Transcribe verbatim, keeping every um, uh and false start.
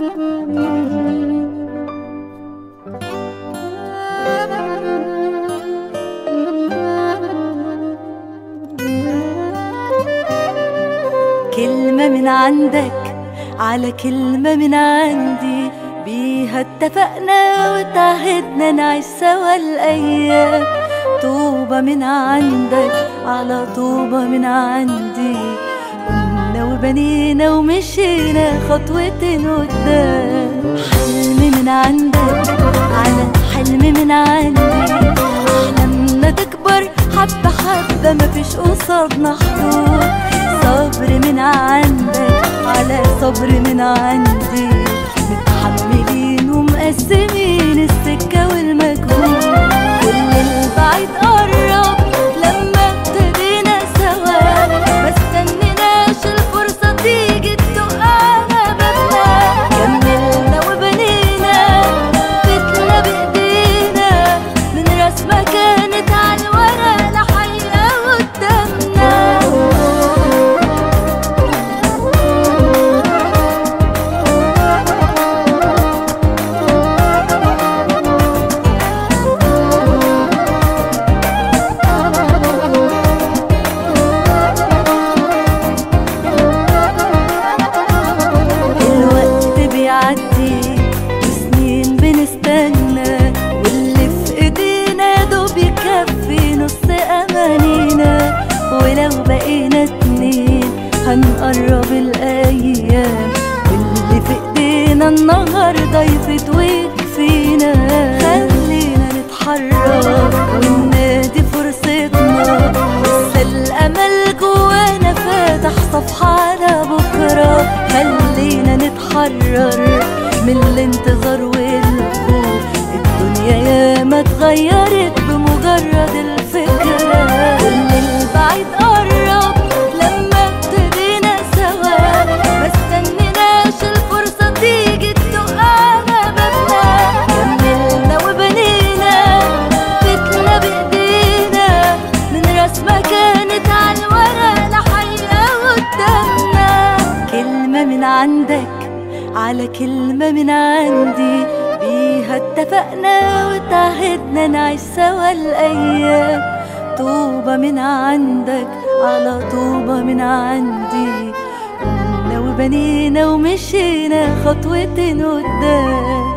كلمة من عندك على كلمة من عندي، بيها اتفقنا وتعهدنا نعيش سوا الأيام. طوبة من عندك على طوبة من عندي، قمنا وبنينا ومشينا خطوتين قدام. حلم من عندك على حلم من عندي، أحلامنا تكبر حبة حبة مفيش قصادنا حدود. صبر من عندك على صبر من عندي، متحملين ومقسمين السكة والمجهود. كل البعيد قرب لما ابتدينا سوا، ما استنيناش الفرصة تيجي تدق على بابنا. كملنا وبنينا بيتنا بإيدينا، من رسمة كانت على الورق لحقيقة قدامنا. وسنين بنستنى، واللي في ايدينا يا دوب يكفي نص امانينا. ولو بقينا اتنين هنقرب الايام، واللي في ايدينا النهارده يفيد ويكفينا. خلينا نتحرك وننادي فرصتنا، لسه الامل جوانا فاتح صفحة على بكرة. خلينا نتحرر من الانتظار والخوف، الدنيا ياما اتغيرت بمجرد الفكرة. كل البعيد قرب لما ابتدينا سوا، ما استنيناش الفرصة تيجي تدق على بابنا. كملنا وبنينا بيتنا بإيدينا، من رسمة كانت على الورق لحقيقة قدامنا. كلمة من عندك على كلمة من عندي، بيها اتفقنا وتعهدنا نعيش سوا الأيام. طوبة من عندك على طوبة من عندي، قمنا وبنينا ومشينا خطوتين قدام.